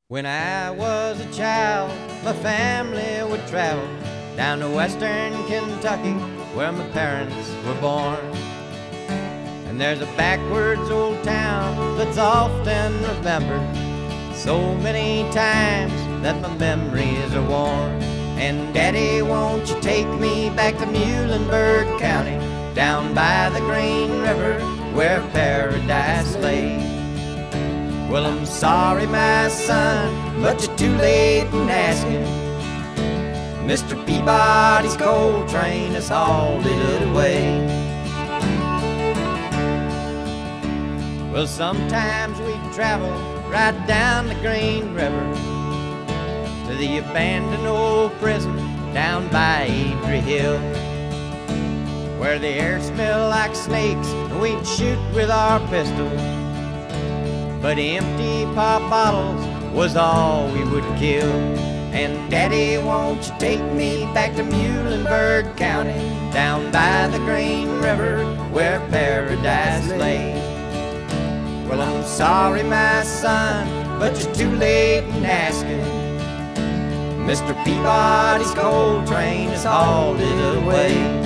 When I was a child, my family would travel down to western Kentucky, where my parents were born. And there's a backwards old town that's often remembered so many times that my memories are worn. And Daddy, won't you take me back to Muhlenberg County, down by the Green River, where paradise lay? Well, I'm sorry, my son, but you're too late in asking. Mr. Peabody's coal train has hauled it away. Well, sometimes we travel right down the Green River to the abandoned old prison down by Adrie Hill, where the air smelled like snakes and we'd shoot with our pistols, but empty pop bottles was all we would kill. And Daddy, won't you take me back to Muhlenberg County, down by the Green River, where paradise lay? Well, I'm sorry, my son, but you're too late in asking. Mr. Peabody's coal train has hauled it away.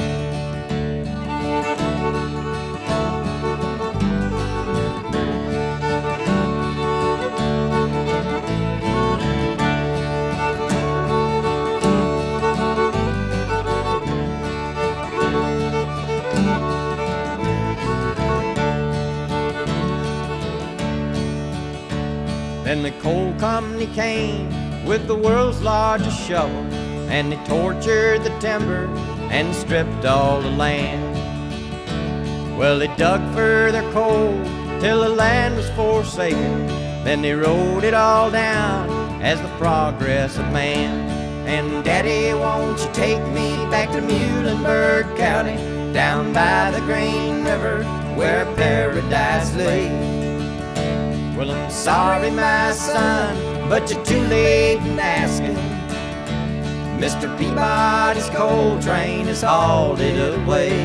Then the coal company came with the world's largest shovel, and they tortured the timber and stripped all the land. Well, they dug for their coal till the land was forsaken, then they wrote it all down as the progress of man. And Daddy, won't you take me back to Muhlenberg County, down by the Green River, where paradise lay? Well, I'm sorry, my son, but you're too late in asking. Mr. Peabody's coal train has hauled it away.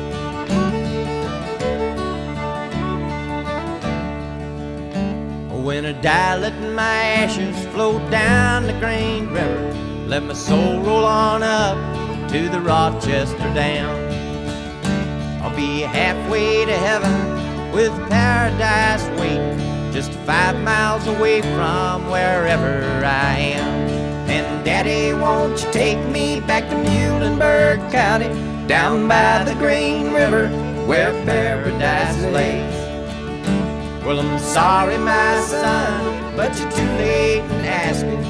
When I die, let my ashes float down the Green River, let my soul roll on up to the Rochester Dam. I'll be halfway to heaven with paradise waiting, just 5 miles away from wherever I am. And Daddy, won't you take me back to Muhlenberg County, down by the Green River, where paradise lays? Well, I'm sorry, my son, but you're too late in asking.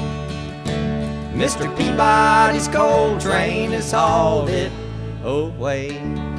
Mr. Peabody's coal train has hauled it away.